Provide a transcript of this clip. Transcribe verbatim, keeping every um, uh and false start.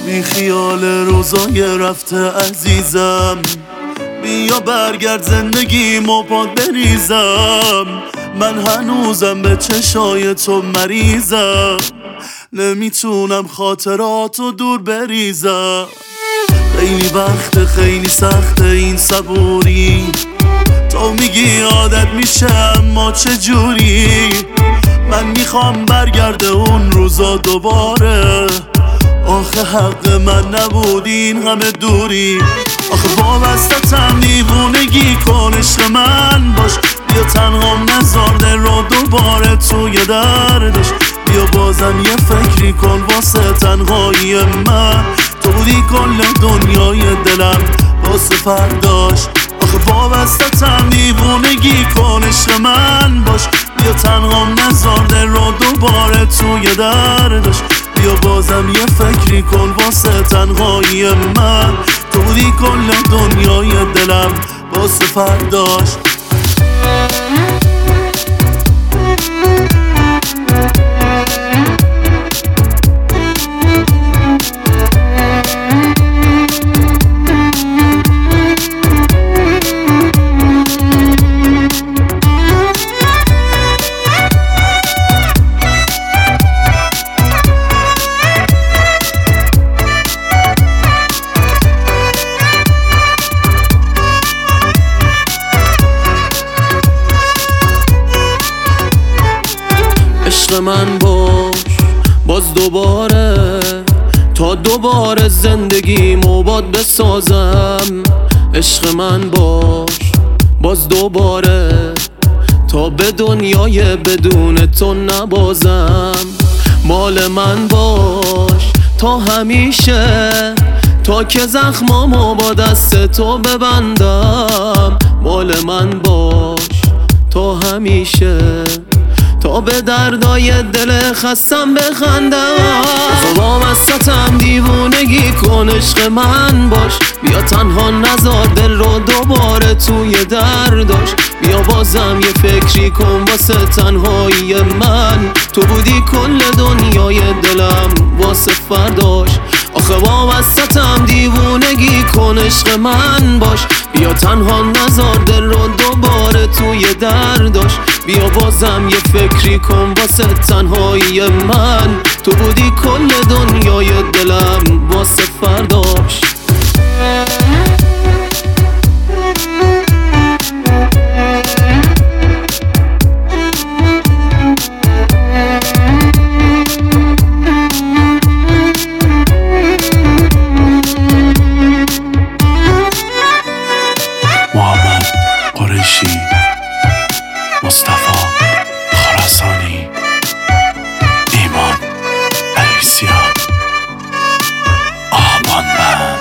بی خیال روزای رفته عزیزم، بیا برگرد زندگیمو پاک بریزم. من هنوزم به چشای تو مریضم، نمیتونم خاطراتو دور بریزم. خیلی وقت خیلی سخت این صبوری، تو میگی عادت میشه اما چجوری؟ من میخوام برگرده اون روزا دوباره، آخه حق من نبود این همه دوری. آخه وابستتم دیوونگی کن عشق من باش، بیا تنهام نذار دل رو دوباره توی دردش. بیا بازم یه فکری کن واسه تنهایی من، تو بودی کل دنیای دلم واسه فرداش. آخه وابستتم دیوونگی کن عشق من باش، بیا تنهام نذار دل رو دوباره توی دردش. بیا بازم یه فکری کن واسه تنهایی من، تو بودی کل دنیای دلم واسه فرداش. عشق من باش باز دوباره، تا دوباره زندگیمو باد بسازم. عشق من باش باز دوباره، تا به دنیای بدون تو نبازم. مال من باش تا همیشه، تا که زخمامو با دست تو ببندم. مال من باش تا همیشه، تا به دردای دل خستم بخندم. وابستتم دیوونگی کن عشق من باش، بیا تنها نذار دل رو دوباره توی درداش. بیا بازم یه فکری کن واسه تنهایی من، تو بودی کل دنیای دلم واسه فرداش. آخه وابستتم دیوونگی کن عشق من باش، بیا تنها نذار دل رو دوباره توی درداش. بیا بازم یه فکری کن واسه تنهایی من، تو بودی کل دنیای دلم واسه فرداش. محمد قریشی، مصطفی خراسانی، ایمان عیسیان، آبان بند.